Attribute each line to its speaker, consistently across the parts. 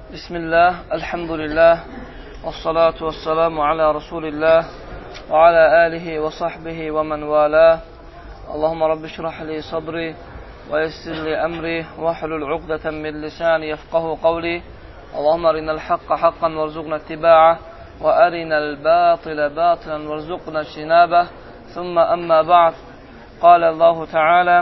Speaker 1: Bismillah, elhamdülillah, və salatu və salamu alə Rasulillah, və alə alihi və sahbihi və mən vələ. Allahumma Rabbi şirahli sadri və yessirli əmri və hlul uqdətən min lisani yefqahu qavli. Allahumma arinəl haqqa haqqan və rzuqna ittiba'a və arinəl batilə batilən və rzuqna ijtinabə. Thumma amma ba'd. Qalə Allahu Teala: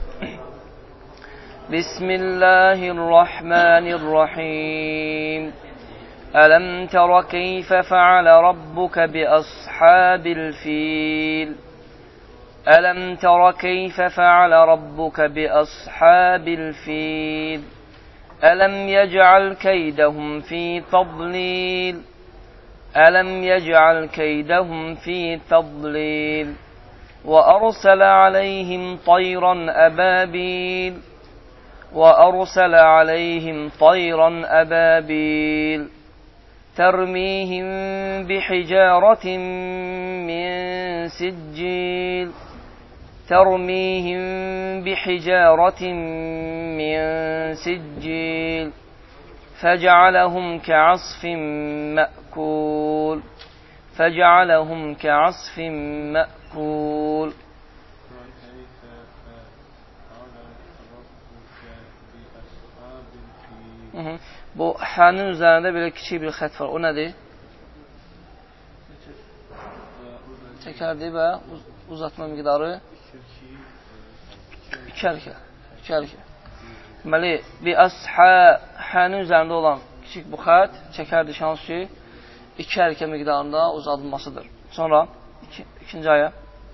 Speaker 1: Bismillahirrahmanirrahim. Ələm tərə keyfə fəalə rabbukə bi əshabil fil. Ələm tərə keyfə fəalə rabbukə bi əshabil fil. Ələm yəcəl keydəhum fi tadlil. Ələm yəcəl keydəhum fi tadlil. وأرسل عليهم طيرا أبابيل وأرسل عليهم طيرا أبابيل ترميهم بحجارة من سجيل ترميهم بحجارة من سجيل فجعلهم كعصف مأكول فجعلهم كعصف مأكول. Bu hənin üzərində belə kiçik bir xət var. O nədir? Çəkərdir və uzatma miqdarı 2 əlkə. Deməli, hənin üzərində olan kiçik bu xət çəkərdir şans ki, 2 əlkə miqdarında uzadılmasıdır. Sonra ikinci ayə.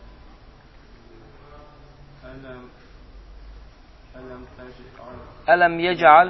Speaker 1: Ələm yecəal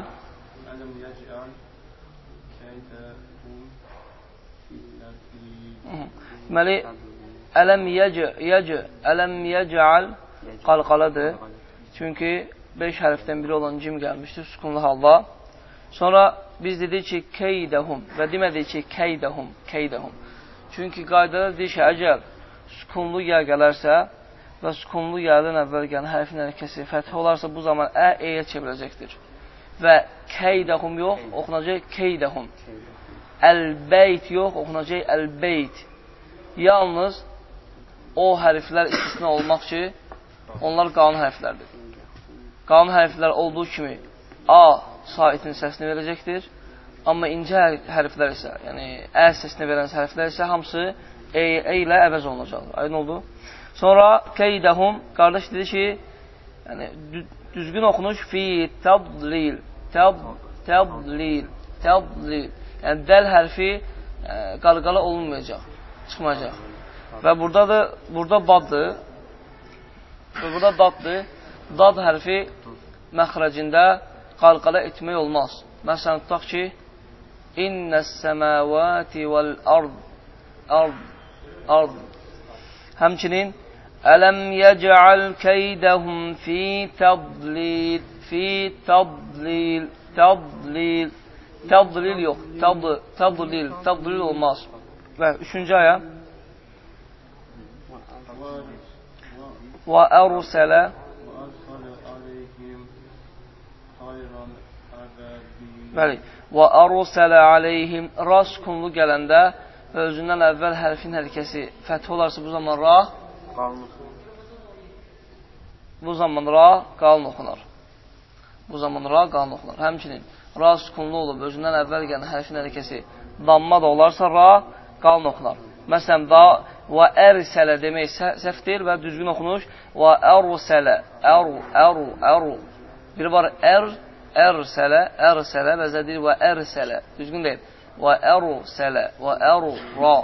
Speaker 1: deməli, ələm yecəal qalqaladır. Çünki 5 hərfdən biri olan cim gəlmişdir, sükunlu halda. Sonra biz dedik ki, keydəhum və demədik ki, keydəhum. Çünki qaydada deyir ki, əgər sükunlu yə gələrsə və sükunlu yədən əvvəl gələn hərfin hərəkəsi fəthə olarsa, bu zaman əyə çevriləcəkdir. Və keydəhum yox, oxunacaq keydəhum. Əl-beyt yox, oxunacaq əl-beyt. Yalnız o hərflər istisna olmaq ki, onlar qanun hərflərdir. Qanun hərflər olduğu kimi A saitin səsini verəcəkdir. Amma incə hərflər isə, yəni ə səsini verən hərflər isə hamısı ə ilə əvəz olunacaqdır. Aydın oldu? Sonra keydəhum, qardaş dedi ki, yəni düzgün oxunuş fi tadlil. Tadlil. Yəni dəl hərfi qalqala olunmayacaq, çıxmayacaq. Və burada baddır. Və burada daddır. Dad hərfi məxrəcində qalqala etmək olmaz. Məsələn, tutaq ki, İnnəs-səməvəti vəl-ard. Həmçinin, ələm yəcəal keydəhum fi tadlil. Tadlil yox, tadlil olmaz. Və üçüncü ayə. Və ərsələ bəli, və ərsələ aleyhim ra sükunlu gələndə və özündən əvvəl hərfin hərəkəsi fəth olarsa, bu zaman ra qalın oxunar. Həmçinin, ra sükunlu olub, özündən əvvəl gələn hərfin hərəkəsi damma da olarsa, ra qalın oxunar. Məsələn, və ərsələ demək səhv deyil və düzgün oxunuş. Və ərsələ, əru. Biri var ərsələ, bəzə deyil və ərsələ. Düzgün deyil. Və ərsələ, və əru, ra.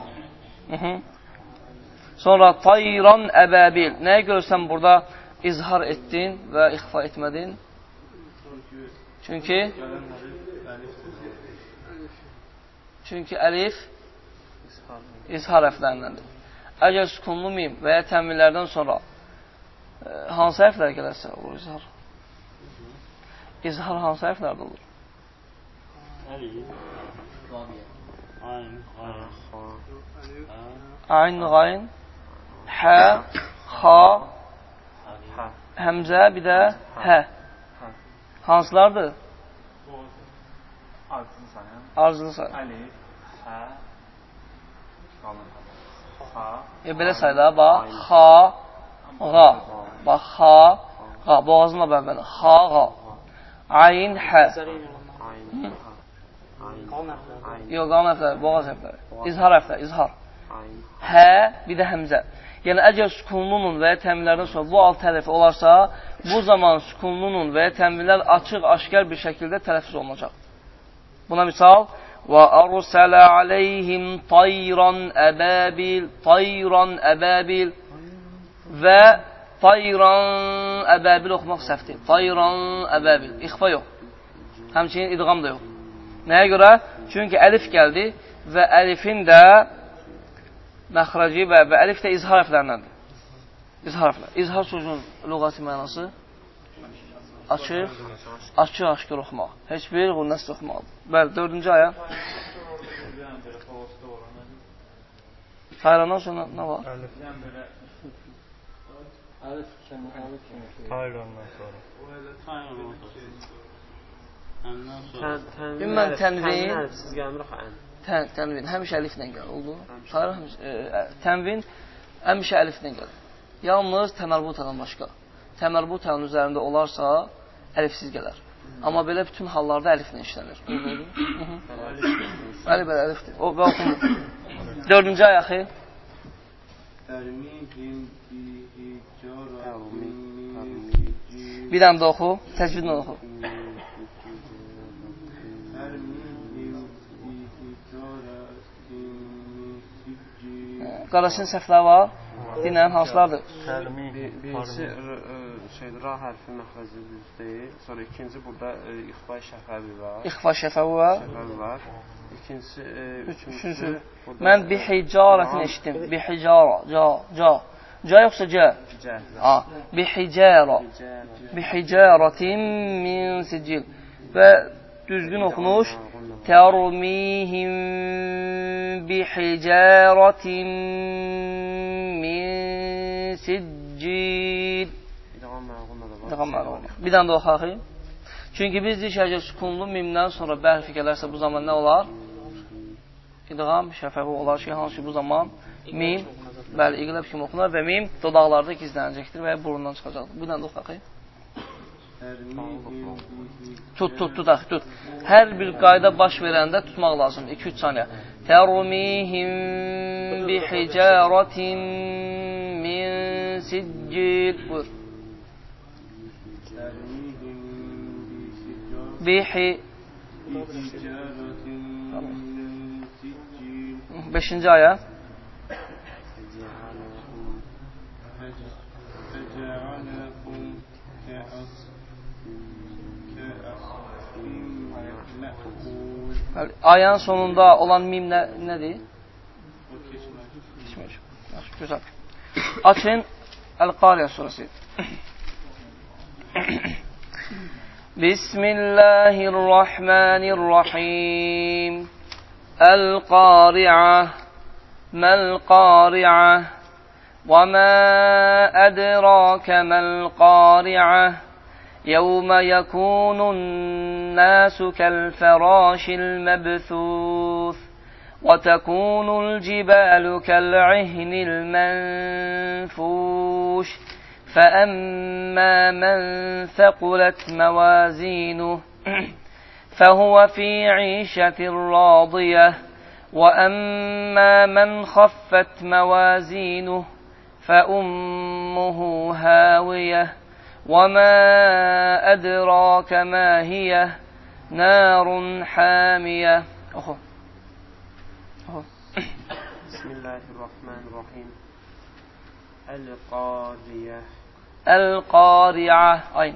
Speaker 1: Sonra tayran əbəbil. Nəyə görürsən burada izhar etdin və ixfa etmədin? Çünki əlif izhar hərflərindəndir. Əgər sükunlu mim və ya təminlərdən sonra hansı hərflər gələrsə olur izhar? İzhar hansı hərflərdə olur? Ayn, qayn, hə, xa, həmzə, bir də hə. Hansılardır? Arzulu sayı.
Speaker 2: Əlif, hə, qalın. Ha.
Speaker 1: Belə sayıda, bax, xa, ğa. Bax, xa, ğa. Boğazınla bərabər. Xa, ğa. Ayn, hə. Yox, qalın hərfləri, boğaz hərfləri. İzhar hərfləri, izhar. Hə, bir də həmzə. Yəni, əgər sükunlunun və ya təminlərdən sonra bu alt hərfi olarsa, bu zaman sükunlunun və ya təminlər açıq, aşkar bir şəkildə tələffüz olunacaq. Buna misal, وَأَرْسَلَ عَلَيْهِمْ طَيْرًا أَبَابِلْ طَيْرًا أَبَابِلْ və طَيْرًا أَبَابِلْ oxumaq səhvdir. طَيْرًا أَبَابِلْ. İxfa yox. Həmçinin idğam da yox. Nəyə görə? Çünki əlif gəldi və əlifin də məxrəci və əlif də izhar hərflərindəndir. İzhar hərflər. İzhar sözünün lüğəti mənası açıq, aşkar oxumaq. Heç bir qulnəsdə oxumaq. Bəli, 4-cü ayə. Tayrandan sonra nə var?
Speaker 2: Tayrandan sonra.
Speaker 1: Ümumən tənvin, həmişə əliflə gəlir, oldu. Tənvin həmişə əliflə gəlir. Yalnız təmərbutadan başqa. Təmərbutadan üzərində olarsa, əlifsiz gələr. Amma belə bütün hallarda əliflə işlənir. Bəli, belə əlifdir. O, və oxumur. 4-cü ayaxı. Bir dənə də oxu, təcvidlə oxu. Qardaşın səhvləri var. Dinləyən hansılardır?
Speaker 3: Birincisi ra hərfi məxrəci düz deyil. Sonra ikinci burada ixfa şəfəvi var.
Speaker 1: İxfa şəfəvi var.
Speaker 3: İkincisi,
Speaker 1: üçüncü. Mən bihicarətin eşitdim. Bihicara, ca. Ca yoxsa cə?
Speaker 3: Cə.
Speaker 1: Bihicara. Bihicaratin min sicil. Və düzgün oxunuş. Tərmihim bihicaratin min sicil. Bir dənə də oxu. Çünki biz deyik, əgər sükunlu mimdən sonra bərfi gələrsə bu zaman nə olar? İdğam şəfəvi olar ki, hansı ki bu zaman mim, bəli, iqləb kimi oxunar və mim dodaqlarda gizlənəcəkdir və burundan çıxacaqdır. Bir dənə də oxu. Tut. Hər bir qayda baş verəndə tutmaq lazımdır. 2-3 saniyə. Tərmihim bihicaratin min siccil. Buyur. Beşinci ayə. Ayənin sonunda olan mim nədir? Keçmir. Gözəl. Açın Əl-Qariyə surəsi. Bismillahirrahmanirrahim. Əl-Qari'ə. Məl-Qari'ə. Və mə ədrəkə məl-Qari'ə. يوم يكون الناس كالفراش المبثوث وتكون الجبال كالعهن المنفوش فأما من ثقلت موازينه فهو في عيشة راضية وأما من خفت موازينه فأمه هاوية وَمَا أَدْرَاكَ مَا هِيَ نَارٌ حَامِيَةٌ. Oxu.
Speaker 3: Bismillahirrahmanirrahim. Əl-Qariyə.
Speaker 1: Əl-Qariyə. Ayın.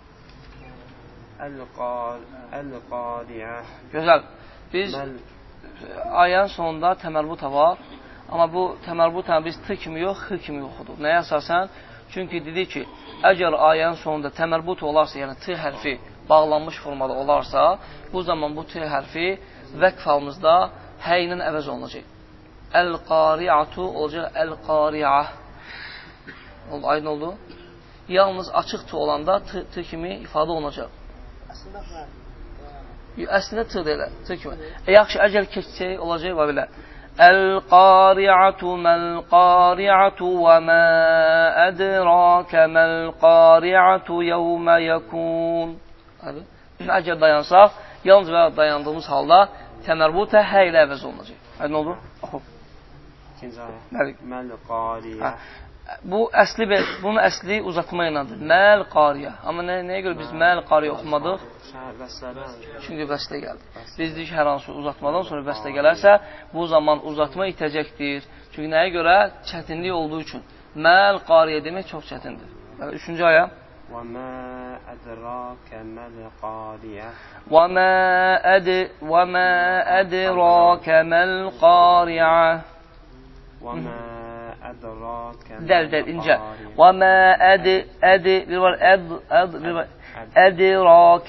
Speaker 3: Əl-Qariyə.
Speaker 1: Gözəl. Biz ayənin sonunda təmərbuta var. Amma bu təmərbuta biz t kimi yox, x kimi oxuduq. Nəyə əsasən? Çünki dedik ki, əgər ayənin sonunda təmərbut olarsa, yəni t hərfi bağlanmış formada olarsa, bu zaman bu t hərfi vəqf halımızda hə ilə əvəz olunacaq. Əl-qari'atu olacaq əl-qari'ə. Aydın oldu? Yalnız açıq t olanda t kimi ifadə olunacaq. Əslində t deyilə, t kimi. Yaxşı, əgər keçsək, olacaq və belə. Əl-qari'atu məl-qari'atu və mə ədrakə məl-qari'atu yəvmə yəkun. Əgər dayansaq, yalnız və dayandığımız halda təmərbutə hə ilə əvəz olunacaq. Nə oldu? Oxu.
Speaker 3: İkinci ayə. Məl-qari'ə. Bunun əsli uzatma iləndir. Məl-qari'ə. Amma nəyə görə biz məl-qari'ə oxumadıq? Çünki vəslə gəldi. Biz deyik ki, hər hansı uzatmadan sonra vəslə gələrsə, bu zaman uzatma itəcəkdir. Çünki nəyə görə? Çətinlik olduğu üçün. Məl-qari'ə demək çox çətindir. Üçüncü ayə. وَمَا أَدْرَاكَ مَا الْقَارِعَةُ
Speaker 1: وَمَا أَدْرَاكَ مَا الْقَارِعَةُ Dəl, incə. وَمَا bir var, أَدْرَاكَ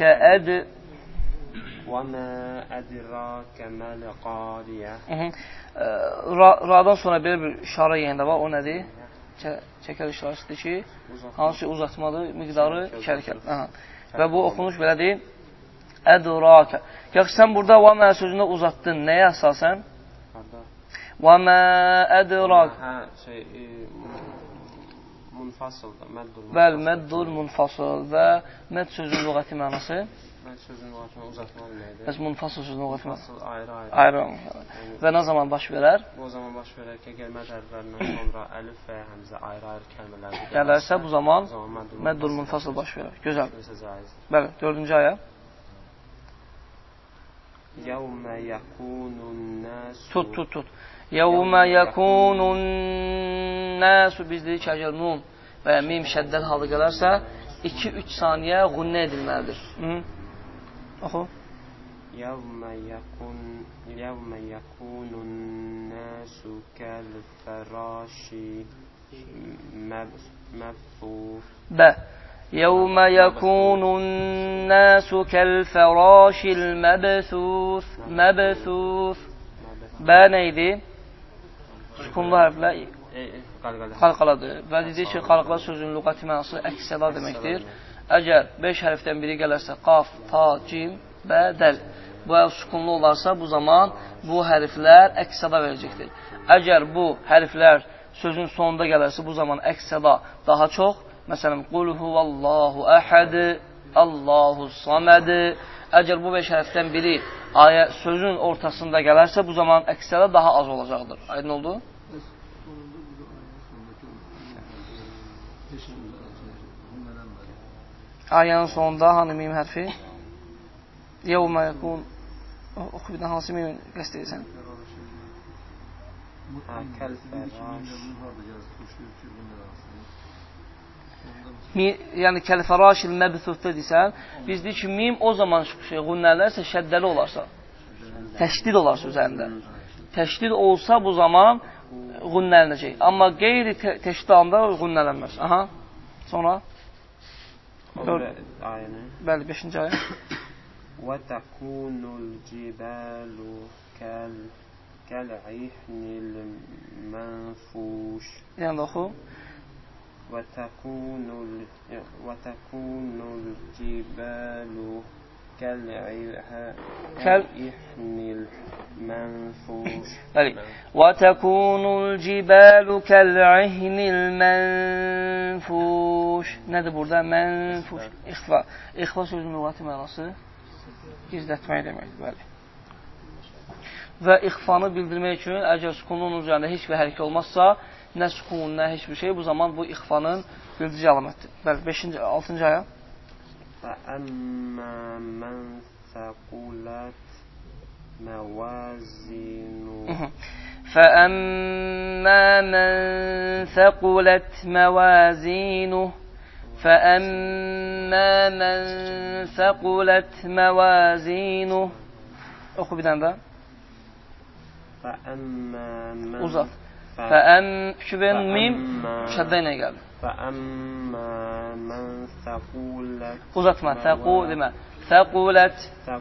Speaker 3: وَمَا أَدْرَاكَ مَا الْقَارِعَةُ
Speaker 1: Ra'dan sonra belə bir işarə yerində var, o nədir? Çəkər işarəsidir ki, hansı uzatmadır, miqdarı 2 hərəkət. Və bu oxunuş belədir, ədraka. Yaxşı, sən burada və mə sözündə uzatdın, nəyə əsasən? Və mə ədraka.
Speaker 3: Munfasıldır, məddul.
Speaker 1: Bəli, məddul munfasıl və mədd sözün lüğəti mənası?
Speaker 3: Mədd sözün lüğəti uzatmaq neydir?
Speaker 1: Bəs munfasıl sözün lüğəti mənası?
Speaker 3: Munfasıl
Speaker 1: ayrı. Və nə zaman baş verər?
Speaker 3: O zaman baş verər ki, gəlmə hərflərindən sonra əlif və həmzə ayrı kəlmələr
Speaker 1: gələrsə, bu zaman məddul munfasıl baş verər. Gözəl. Bəli, 4-cü ayə.
Speaker 3: Yəvmə yəkunun nəsu.
Speaker 1: Tut. Yəvmə yəkunun nəsu. Biz dedik ki, əgər nun və ya mim şəddəl halı gələrsə, 2-3 saniyəğunnə edilməlidir. Oxu.
Speaker 3: Yəvmə yəkunun nəsu kəl-fəraşi məbthuf.
Speaker 1: Yəvmə yəkunun nəsu kəl-fəraşil məbthuf. Bə neydi? Sükunlu hərflə qalqaladır. Və dedik ki, qalqala sözün lüğəti mənası əks-səda deməkdir. Əgər 5 hərfdən biri gələrsə, qaf, ta, cim, bə, dəl. Bu sükunlu olarsa, bu zaman bu hərflər əks-səda verəcəkdir. Əgər bu hərflər sözün sonunda gələrsə, bu zaman əks-səda daha çox. Məsələn, qul huvallahu əhəd, Allahu saməd. Əgər bu 5 hərfdən biri sözün ortasında gələrsə, bu zaman əks-səda daha az olacaqdır. Aydın oldu? Ayənin sonunda hanı mim hərfi? Yevmə yəkun. Oxu bir də hansı mim qəst edirsən? Yəni kəl-fəraşil məbthufda desən, biz deyik ki, mim o zamanğunnələrsə şəddəli olarsa, təşdid olarsa üzərində. Təşdid olsa bu zamanğunnələnəcək. Amma qeyri təşdid alandağunnələnməz. Sonra? Bəli, 5-ci ayə.
Speaker 3: وَتَكُونُ الْجِبَالُ كَالْعِهْنِ الْمَنْفُوشِ
Speaker 1: Yəni oxu.
Speaker 3: وَتَكُونُ الْجِبَالُ كَالْعِهْنِ الْمَنْفُوشِ
Speaker 1: Bəli. وَتَكُونُ الْجِبَالُ كَالْعِهْنِ الْمَنْفُوشِ Nədir burada? Mənfuş. İxfa. İxfa sözün lüğəti mənası gizlətmək deməkdir. Bəli. Və ixfanı bildirmək üçün, əgər sükunun üzərində heç bir hərəkət olmazsa, nə sukun, nə heç bir şey, bu zaman bu ixfanın bildirici əlamətdir. Bəli, 6-cı ayə.
Speaker 3: فَأَمَّا مَنْ ثَقُلَتْ مَوَازِينُهُ
Speaker 1: فَأَمَّا مَنْ ثَقُلَتْ مَوَازِينُهُ فَأَمَّا مَنْ ثَقُلَتْ مَوَازِينُهُ Oxu bir dənə də. Uzat. Şübhənin mim şəddə ilə gəldi. Uzatma. Təqu demə. Təqulət.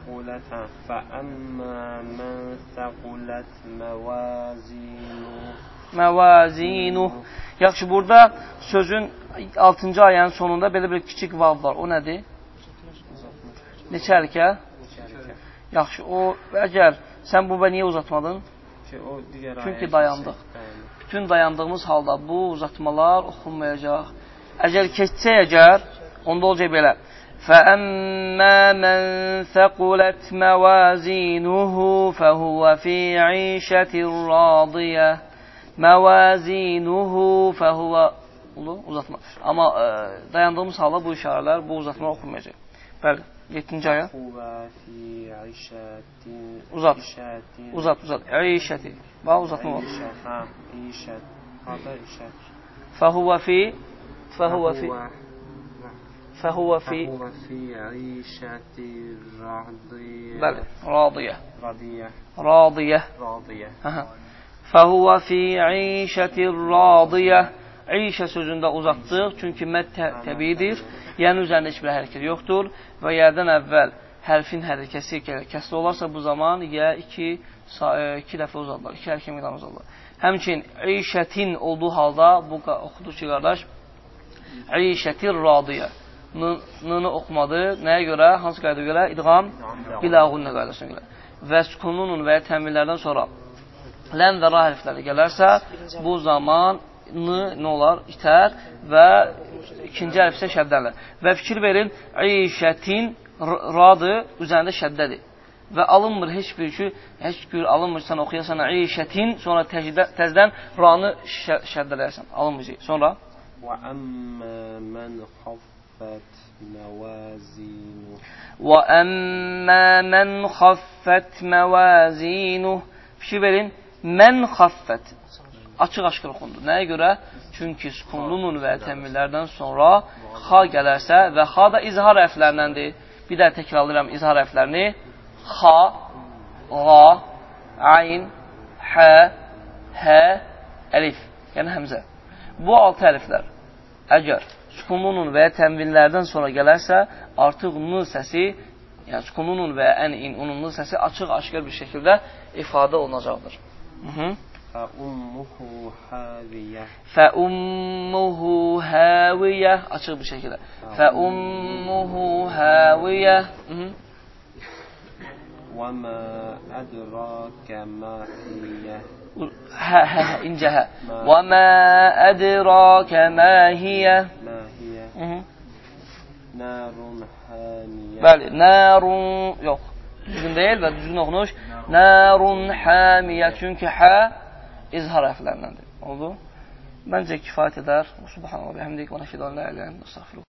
Speaker 1: Məvazinuh. Yaxşı, burada sözün 6-cı ayənin sonunda belə bir kiçik vav var. O nədir? Neçə hərəkə? Yaxşı, o, əgər sən bu və niyə uzatmadın? Çünki dayandıq. Bütün dayandığımız halda bu uzatmalar oxunmayacaq. Əgər keçsək, onda olacaq belə. فَأَمَّا مَنْ ثَقُلَتْ مَوَازِينُهُ فَهُوَ فِي عِيشَةٍ رَاضِيَةٍ Məvazinuhu fəhuva uzatma. Amma dayandığımız halda bu işarələr, bu uzatma oxunmayacaq. Bəli, 7-ci ayə. Uzat. İşəti. Bax, uzatma var. Fəhuva fi عيشة راضية. Bəli, radiyə. Fəhuva fi عيشة راضية. İşə sözündə uzatdıq, çünki məd təbiidir, yəni üzərində heç bir hərəkət yoxdur və yerdən əvvəl hərfin hərəkəsi kəsli olarsa bu zaman ya iki dəfə uzadılır, iki hərəkə miqdarı uzadılır. Həmçin işətin olduğu halda bu oxudur ki, qardaş, işətir radiyə. Nını oxumadı. Nəyə görə? Hansı qayda görə? İdğam biləğunlə qaydasına görə. Və sükununun və təminlərdən sonra lən və ra hərfləri gələrsə, bu zaman nə olar? İtər və ikinci hərf isə şəddələr. Və fikir verin, işətin radı üzərində şəddədir. Və alınmır heç bir alınmır, sən oxuyasan işətin, sonra təzdən ranı şəddələyərsən. Alınmayacaq. Sonra
Speaker 3: وَأَمَّا مَنْ خَفَّتْ
Speaker 1: مَوَازِينُهُ Fikir verin, mən xaffət. Açıq-aşkır oxundu. Nəyə görə? Çünki sükunlunun və təminlərdən sonra xa gələrsə və xa da izhar hərflərindəndir. Bir də təkrarlayıram izhar hərflərini. Xa, ğa, ayn, hə, hə, əlif. Yəni həmzə. Bu 6 hərflər əgər sükununun və təminlərdən sonra gələrsə, artıq n səsi, yəni sükununun və ən-in, ununun səsi açıq-aşkır bir şəkildə ifadə olunacaqdır. Fəummuhu həviyyə. Açıq bir şəkildə. Fəummuhu həviyyə.
Speaker 3: Və mə ədrakə mə hiyyə.
Speaker 1: İncə hə. Və mə ədrakə mə hiyyə.
Speaker 3: Nərun həmiyyə.
Speaker 1: Bəli, nərun, yox. Düzgün deyil və düzgün oxunuş. Nərun həmiyyə. Çünki hə izhar hərflərindəndir. Oldu? Məncə kifayət edər. Subhanallah, bihamdik, və nəşhədu an la ilahə illallah, əstəğfiruh.